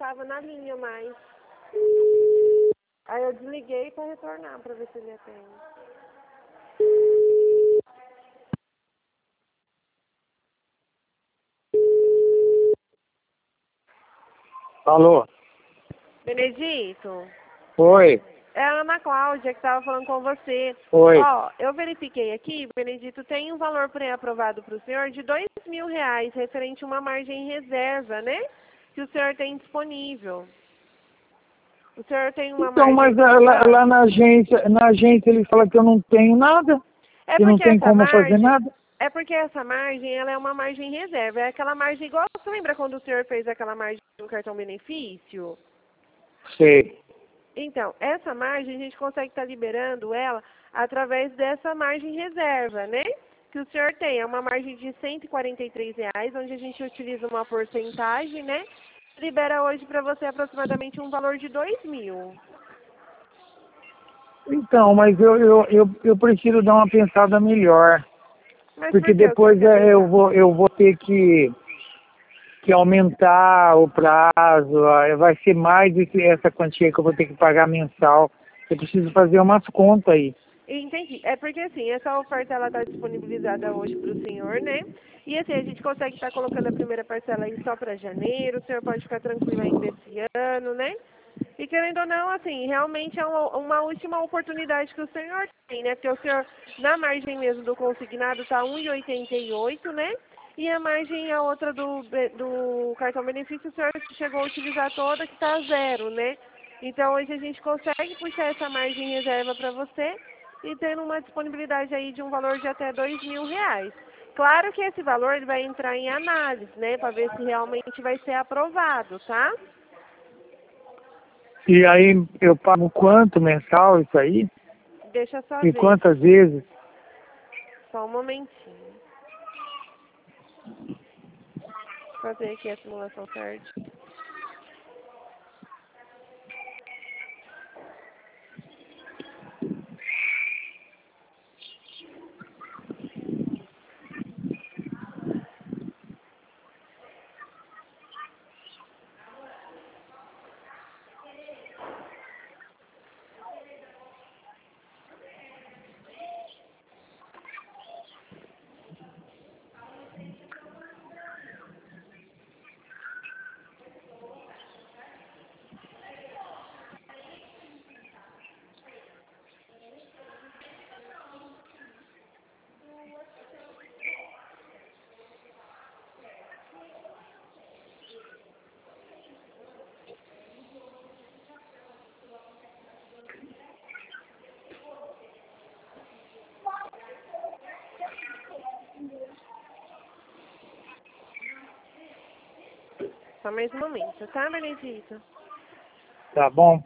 tava na linha, mas... Aí eu desliguei para retornar, para ver se ele atende. Alô? Benedito? Oi. É a Ana Cláudia que estava falando com você. Oi. Ó, eu verifiquei aqui, Benedito, tem um valor pré-aprovado para o senhor de R$ 2.000, referente a uma margem reserva, né? Que o senhor tem disponível. O senhor tem uma Então, margem... mas lá na agência ele fala que eu não tenho nada, É que não porque tem essa como fazer margem... nada. É porque essa margem, ela é uma margem reserva. É aquela margem igual... Você lembra quando o senhor fez aquela margem do cartão benefício? Sei. Então, essa margem a gente consegue estar liberando ela através dessa margem reserva, né? Que o senhor tem, é uma margem de R$ 143, onde a gente utiliza uma porcentagem, né? Libera hoje para você aproximadamente um valor de R$ 2.000. Então, mas eu preciso dar uma pensada melhor, Mas porque por que o senhor depois quer eu pensar? vou ter que aumentar o prazo, vai ser mais essa quantia que eu vou ter que pagar mensal. Eu preciso fazer umas contas aí. Entendi. É porque assim, essa oferta ela está disponibilizada hoje para o senhor, né? E assim, a gente consegue estar colocando a primeira parcela aí só para janeiro, o senhor pode ficar tranquilo ainda esse ano, né? E querendo ou não, assim, realmente é uma última oportunidade que o senhor tem, né? Porque o senhor, na margem mesmo do consignado, está 1,88, né? E a margem, a outra do cartão benefício, o senhor chegou a utilizar toda, que está zero, né? Então, hoje a gente consegue puxar essa margem reserva para você e tendo uma disponibilidade aí de um valor de até R$ 2.000. Claro que esse valor ele vai entrar em análise, né? Para ver se realmente vai ser aprovado, tá? E aí eu pago quanto mensal isso aí? Deixa eu só E ver quantas aqui. vezes? Só um momentinho. Fazer aqui a simulação certa. Só mais um momento, tá, Benedito? Tá bom?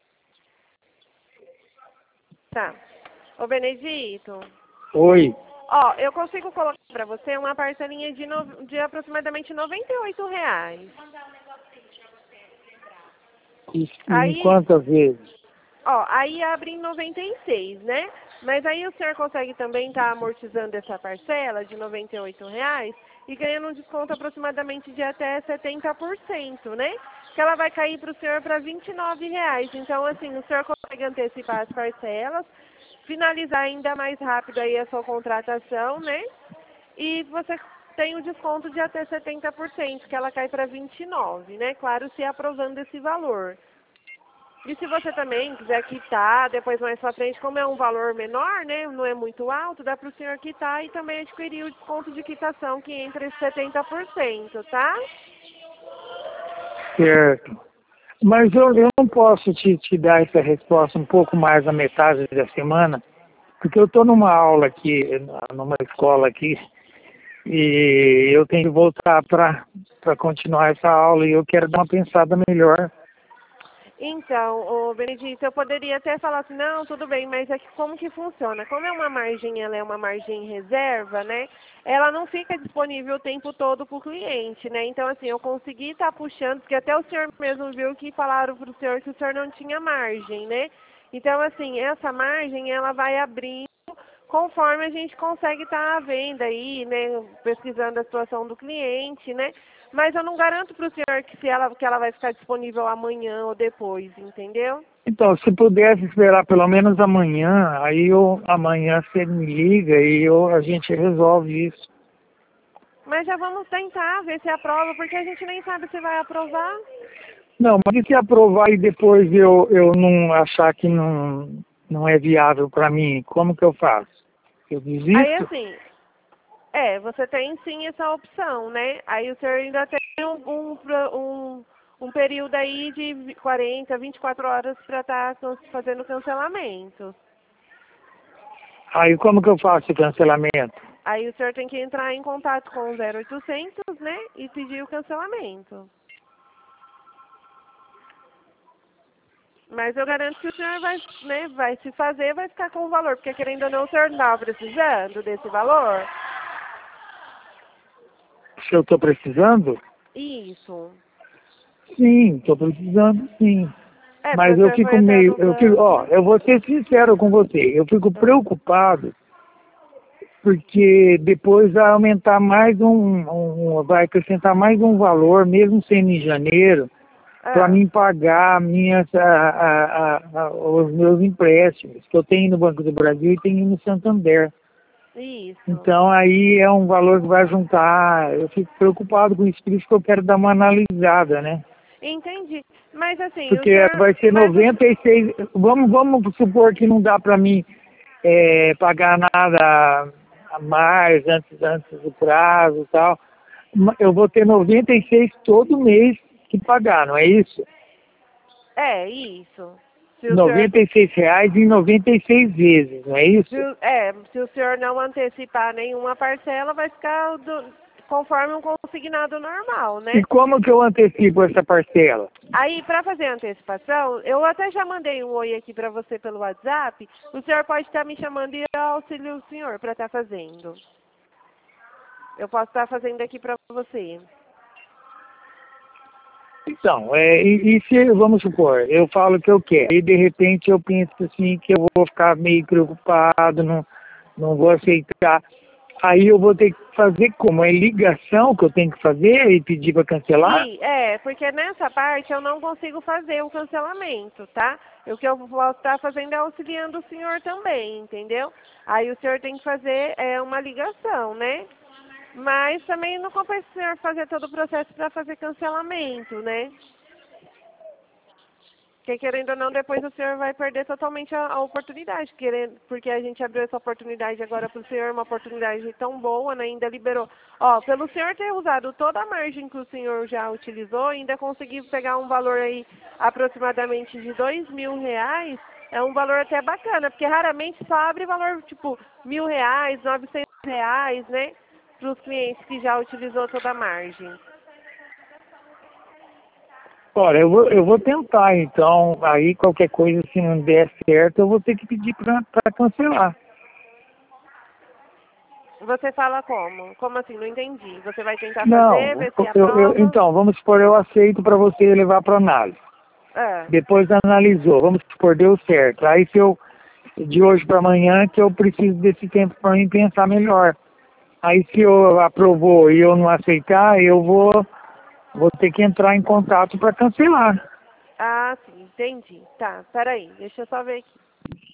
Tá. Ô, Benedito, Oi. Ó, eu consigo colocar para você uma parcelinha de aproximadamente R$ 98. E em Aí, quantas vezes? ó, aí abre em 96, né? Mas aí o senhor consegue também estar amortizando essa parcela de R$ 98 e ganhando um desconto aproximadamente de até 70%, né? Que ela vai cair para o senhor para R$ 29. Então, assim, o senhor consegue antecipar as parcelas, finalizar ainda mais rápido aí a sua contratação, né? E você tem o desconto de até 70%, que ela cai para 29, né? Claro, se aprovando esse valor. E se você também quiser quitar, depois mais pra frente, como é um valor menor, né, não é muito alto, dá para o senhor quitar e também adquirir o desconto de quitação, que entra em 70%, tá? Certo. Mas eu não posso te dar essa resposta um pouco mais na metade da semana, porque eu estou numa aula aqui, numa escola aqui, e eu tenho que voltar para continuar essa aula e eu quero dar uma pensada melhor. Então, ô Benedito, eu poderia até falar assim, não, tudo bem, mas é que como que funciona? Como é uma margem, ela é uma margem reserva, né? Ela não fica disponível o tempo todo para o cliente, né? Então, assim, eu consegui estar puxando, porque até o senhor mesmo viu que falaram para o senhor que o senhor não tinha margem, né? Então, assim, essa margem, ela vai abrindo conforme a gente consegue estar à venda aí, né? Pesquisando a situação do cliente, né? Mas eu não garanto para o senhor que ela vai ficar disponível amanhã ou depois, entendeu? Então, se pudesse esperar pelo menos amanhã, amanhã você me liga e a gente resolve isso. Mas já vamos tentar ver se aprova, porque a gente nem sabe se vai aprovar. Não, mas e se aprovar e depois eu não achar que não é viável para mim, como que eu faço? Eu Aí desisto? assim, você tem sim essa opção, né? Aí o senhor ainda tem um período aí de 40, 24 horas para estar fazendo cancelamento. Aí como que eu faço o cancelamento? Aí o senhor tem que entrar em contato com o 0800, né? E pedir o cancelamento. Mas eu garanto que o senhor vai, né, vai se fazer, vai ficar com o valor, porque querendo ou não, o senhor não estava precisando desse valor? Se eu estou precisando? Isso. Sim, estou precisando sim. Porque Mas o eu senhor fico foi até meio, no banco. eu vou ser sincero com você, eu fico preocupado porque depois vai aumentar mais vai acrescentar mais um valor, mesmo sendo em janeiro, para Ah, mim pagar os meus empréstimos, que eu tenho no Banco do Brasil e tenho no Santander. isso. Então aí é um valor que vai juntar, eu fico preocupado com isso, por isso que eu quero dar uma analisada, né? Entendi. Mas assim, o Porque senhor. vai ser Mas 96, vamos supor que não dá para mim pagar nada a mais antes do prazo e tal. Eu vou ter 96 todo mês que pagar, não é isso? isso. Se o senhor. R$ 96 em 96 vezes, não é isso? Se o senhor não antecipar nenhuma parcela, vai ficar conforme um consignado normal, E né? como que eu antecipo essa parcela? Aí, para fazer a antecipação, eu até já mandei um oi aqui para você pelo WhatsApp. O senhor pode estar me chamando e eu auxilio o senhor para estar fazendo. Eu posso estar fazendo aqui para você. Então, e se, vamos supor, eu falo o que eu quero, e de repente eu penso assim que eu vou ficar meio preocupado, não vou aceitar. Aí eu vou ter que fazer como? É ligação que eu tenho que fazer e pedir para cancelar? Porque nessa parte eu não consigo fazer o cancelamento, tá? O que eu posso estar fazendo é auxiliando o senhor também, entendeu? Aí o senhor tem que fazer uma ligação, né? Mas também não compensa o senhor fazer todo o processo para fazer cancelamento, né? Porque querendo ou não, depois o senhor vai perder totalmente a oportunidade, porque a gente abriu essa oportunidade agora para o senhor, uma oportunidade tão boa, né? Ainda liberou. Ó, pelo senhor ter usado toda a margem que o senhor já utilizou, ainda conseguiu pegar um valor aí aproximadamente de R$ 2.000, é um valor até bacana, porque raramente só abre valor tipo R$ 1.000, R$ 900, né? Para os clientes que já utilizou toda a margem. Olha, eu vou tentar, então, aí qualquer coisa, se não der certo, eu vou ter que pedir para cancelar. Você fala como? Como assim? Não entendi. Você vai tentar Não, fazer, ver se aprova? então, vamos supor, eu aceito para você levar para análise. Ah, Depois analisou, vamos supor, deu certo. Aí se eu, de hoje para amanhã, que eu preciso desse tempo para mim pensar melhor. Aí se eu aprovou e eu não aceitar, eu vou ter que entrar em contato para cancelar. sim, entendi. Tá, peraí, deixa eu só ver aqui.